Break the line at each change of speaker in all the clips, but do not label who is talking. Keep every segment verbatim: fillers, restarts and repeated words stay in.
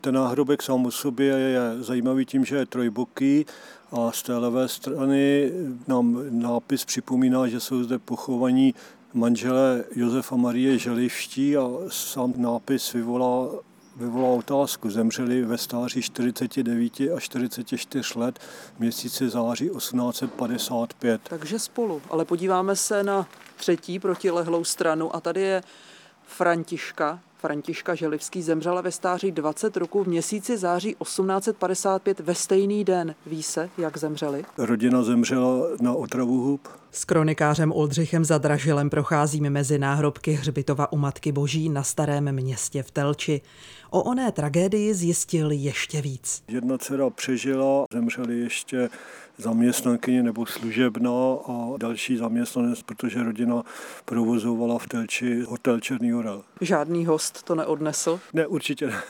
Ten náhrobek sám o sobě je zajímavý tím, že je trojboký a z té levé strany nám nápis připomíná, že jsou zde pochovaní manželé Josefa Marie Želivští a sám nápis vyvolá, vyvolá otázku. Zemřeli ve stáří čtyřicet devět a čtyřicet čtyři let v měsíci září osmnáct set padesát pět.
Takže spolu, ale podíváme se na třetí protilehlou stranu a tady je Františka. Františka Želivský zemřela ve stáří dvacet roků v měsíci září osmnáct set padesát pět ve stejný den. Ví se, jak zemřeli?
Rodina zemřela na otravu hub.
S kronikářem Oldřichem Zadražilem procházíme mezi náhrobky hřbitova u Matky Boží na Starém Městě v Telči. O oné tragédii zjistil ještě víc.
Jedna dcera přežila, zemřeli ještě zaměstnankyně nebo služebná a další zaměstnanec, protože rodina provozovala v Telči hotel Černý Orel.
Žádný host to neodnesl?
Ne, určitě ne.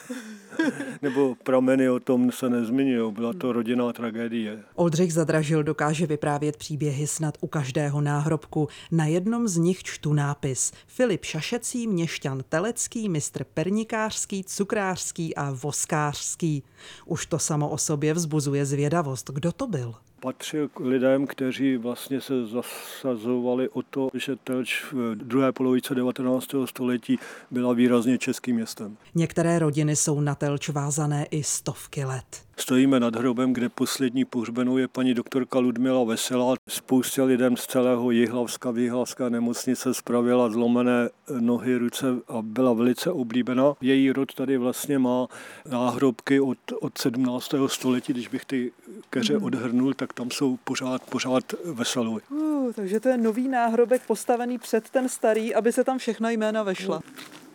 Nebo prameny o tom se nezmiňují. Byla to rodinná tragédie.
Oldřich Zadražil dokáže vyprávět příběhy snad u každého náhrobku. Na jednom z nich čtu nápis: Filip Šašecí, měšťan telecký, mistr pernikářský, cukrářský a voskářský. Už to samo o sobě vzbuzuje zvědavost. Kdo to byl?
Patřil k lidem, kteří vlastně se zasazovali o to, že Telč v druhé polovice devatenáctého století byla výrazně českým městem.
Některé rodiny jsou na Telč vázané i stovky let.
Stojíme nad hrobem, kde poslední pohřbenou je paní doktorka Ludmila Veselá. Spoustě lidem z celého Jihlavska, Jihlavská nemocnice spravila zlomené nohy, ruce a byla velice oblíbená. Její rod tady vlastně má náhrobky od, od sedmnáctého století, když bych ty keře mm. odhrnul, tak tam jsou pořád, pořád Veselou.
Uh, takže to je nový náhrobek postavený před ten starý, aby se tam všechna jména vešla. Mm.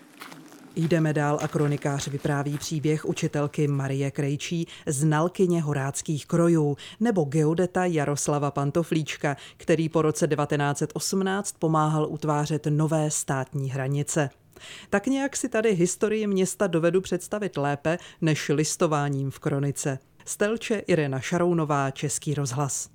Jdeme dál a kronikář vypráví příběh učitelky Marie Krejčí, znalkyně horáckých krojů, nebo geodeta Jaroslava Pantoflíčka, který po roce devatenáct set osmnáct pomáhal utvářet nové státní hranice. Tak nějak si tady historii města dovedu představit lépe než listováním v kronice. Z Telče Irena Šarounová, Český rozhlas.